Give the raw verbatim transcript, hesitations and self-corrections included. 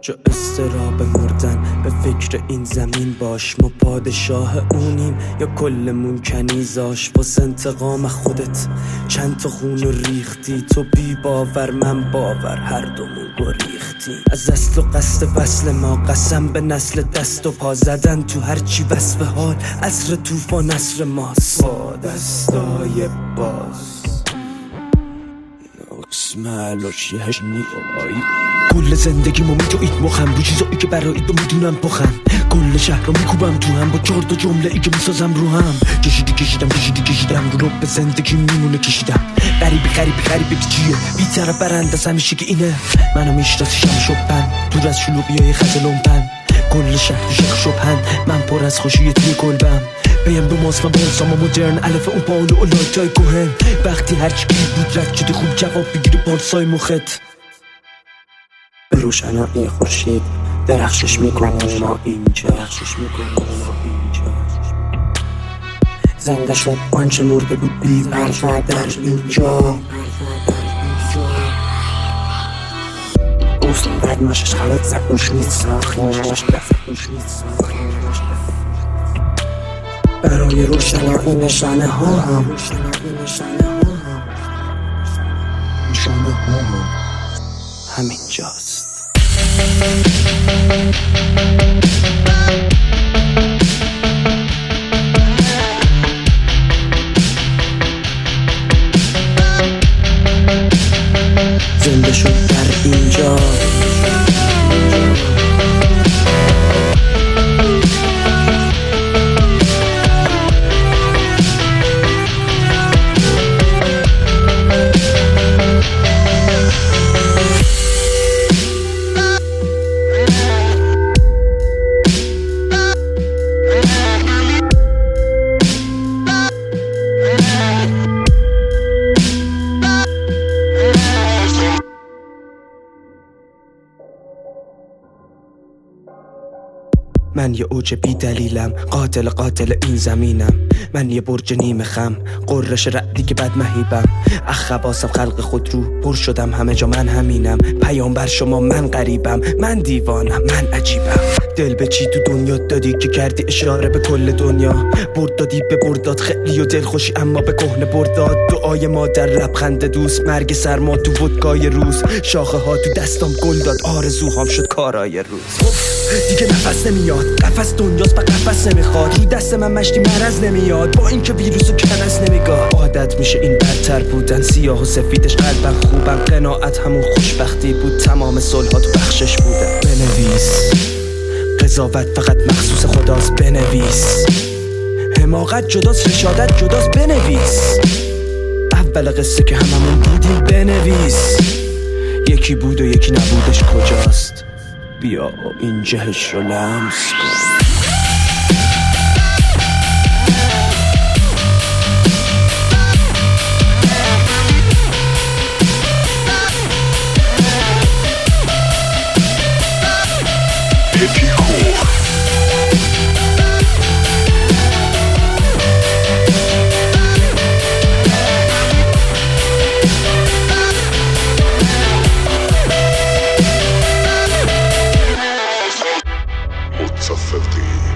چو استراب مردن به فکر این زمین باش. ما پادشاه اونیم یا کل منکنیزاش. واسه انتقام خودت چند تا خون ریختی. تو بی باور من باور، هر دومون گریختیم از اصل و قصد وصل ما. قسم به نسل دست و پا زدن تو هرچی وصف حال. عصر توفان عصر ماست با دستای باز. اسمالوش یهش نیایی کل زندگیمو میدوید مخم رو چیزایی که برای تو میدونم بخم. کل شهر رو میکوبم تو هم با چهار تا جمله ای که میسازم رو هم. کشیدی کشیدم کشیدی کشیدم رو به زندگی میمونه کشیدم. غریبی غریبی غریبی چیه بی طرف برنده از همیشه که اینه. منو میشناسیشم شبن دور از شلوغیای خزلومپن. کل شهر شخ شبن من پر از خوشی توی کلبم. بیم دو ماست و بانساما مدرن الف اون پاولو و لایتای کوهن. وقتی هرچی گیر بود رد شده خوب جواب بگیری پارسای مخت. به روشنایی خورشید درخشش میکنه ما اینجا. درخشش میکنه ما اینجا. زنده شد آنچه مرده بود بی پروا در اینجا. اوست بعد ماشش خلط زکوش نیست ساخینش دفعش نیست ساخینش. برای روشنایی نشانه ها هم نشانه ها هم همین جاست. زنده شد در اینجا. من یه اوج بی دلیلم، قاتل قاتل این زمینم. من یه برج نیمه خم، قررش رعدی که بد مهیبم. اخباسم خلق خود رو پر شدم همه جا من همینم. پیامبر شما من غریبم، من دیوانم من عجیبم. دل به چی تو دنیا دادی که کردی اشاره به کل دنیا. برد دادی به برداد خیلی و دل خوشی اما به کهنه برداد. دعای مادر لبخند دوست، مرگ سرما تو ودکای روز. شاخه ها تو دستم گل داد، آرزوهام شد کارای روز. دیگه نفس نمیاد، قفس دنیاست به قفس نمیخواد. روی دست من مشتی مرز نمیاد، با اینکه ویروس و کنس نمیگاه. عادت میشه این بدتر بودن، سیاه و سفیدش قلبم خوبم. قناعت همون خوشبختی بود، تمام صلحات بخشش بودن. بنویس قضاوت فقط مخصوص خداست، بنویس حماقت جداست رشادت جداست، بنویس اول قصه که هممون بودیم، بنویس یکی بود و یکی نبودش کجاست. بیا این جهش رو لمس کن. متفقين.